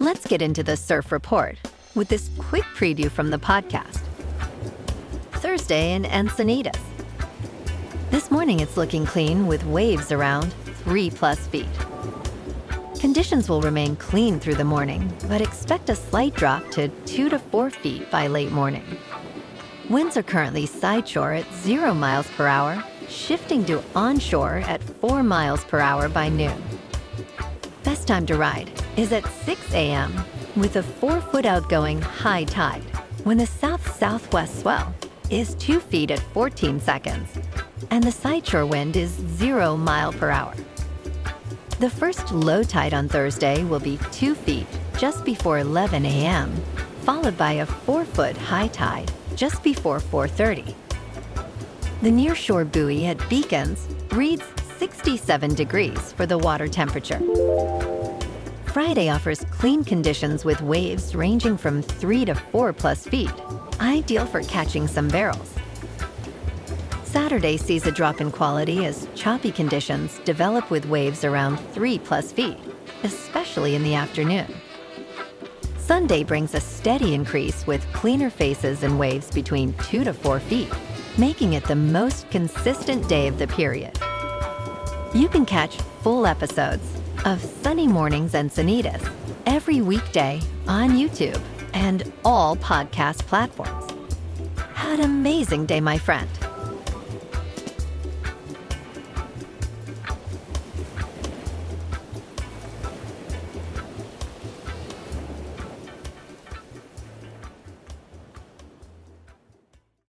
Let's get into the surf report with this quick preview from the podcast. Thursday in Encinitas. This morning it's looking clean with waves around 3+ feet. Conditions will remain clean through the morning, but expect a slight drop to 2 to 4 feet by late morning. Winds are currently sideshore at 0 miles per hour, shifting to onshore at 4 miles per hour by noon. Best time to ride is at 6 a.m. with a 4-foot outgoing high tide, when the south-southwest swell is 2 feet at 14 seconds, and the sideshore wind is 0 mile per hour. The first low tide on Thursday will be 2 feet just before 11 a.m., followed by a 4-foot high tide just before 4:30. The nearshore buoy at Beacons reads 67 degrees for the water temperature. Friday offers clean conditions with waves ranging from 3 to 4+ feet, ideal for catching some barrels. Saturday sees a drop in quality as choppy conditions develop with waves around 3+ feet, especially in the afternoon. Sunday brings a steady increase with cleaner faces and waves between 2 to 4 feet, making it the most consistent day of the period. You can catch full episodes of Sunny Mornings Encinitas every weekday on YouTube and all podcast platforms. Have an amazing day, my friend.